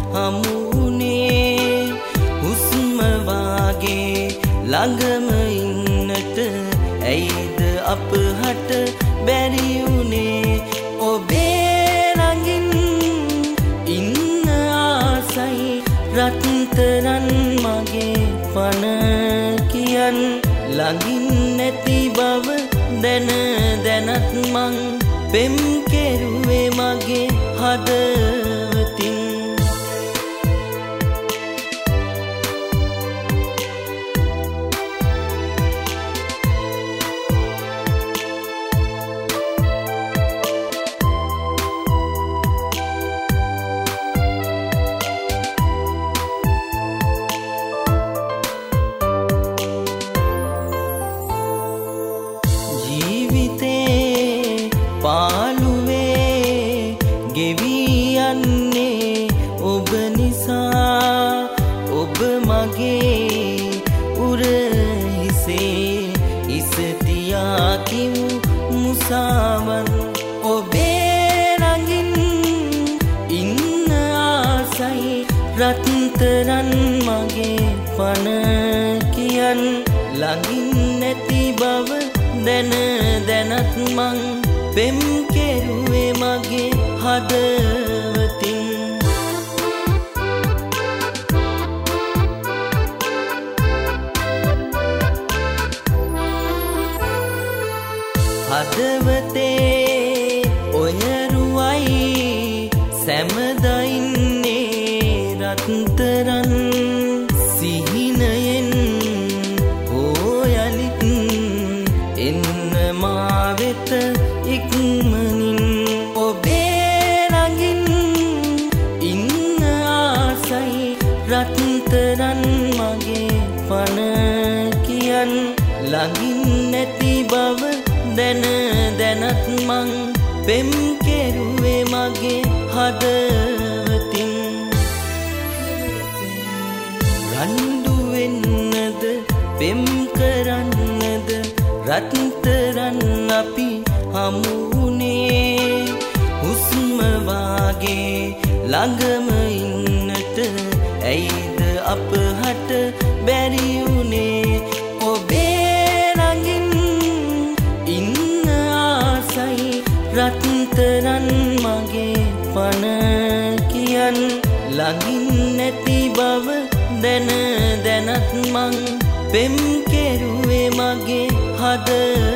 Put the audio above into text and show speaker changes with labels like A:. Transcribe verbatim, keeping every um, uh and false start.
A: හමුුනේ හුස්ම වාගේ ළඟම ඉන්නට ඇයිද අපහට බැරි වුනේ ඔබේ රඟින් ඉන්න ආසයි රත්තරන් මගේ පණ කියන් ළඟින් නැති බව දැන දැනත් මං පෙම් කෙරුවේ මගේ හදවතින් පාළුවේ ගෙවී යන්නේ ඔබ නිසා ඔබ මගේ උරහිසේ ඉස තියා කිව් මුසාවන් ඔබේ රඟින් ඉන්න ආසයි රත්තරන් මගේ පණ කියන් ළඟින් නැති බව දැන දැනත් මං පෙම් කෙරුවේ මගේ හදවතින් හදවතේ ඔය රුවයි සැමදයින්නේ රත්තරන් සිහිනයෙන් හෝයලිත් එන්න මා වෙත ඉක්මනින් ඔබේ රඟින් ඉන්න ආසයි රත්තරන් මගේ පණ කියන් ළඟින් නැති බව දැන දැනත් මං පෙම් කෙරුවේ මගේ හදවතින් රණ්ඩු වෙන්නද පෙම් කරන්නද රත්තරන් අපි හමුුනේ හුස්ම වාගේ ළඟම ඉන්නට ඇයිද අපහට බැරි වුනේ ඔබේ රඟින් ඉන්න ආසයි රත්තරන් මගේ පණ කියන් ළඟින් නැති බව දැන දැනත් මං පෙම් කෙරුවේ මගේ හදවතින්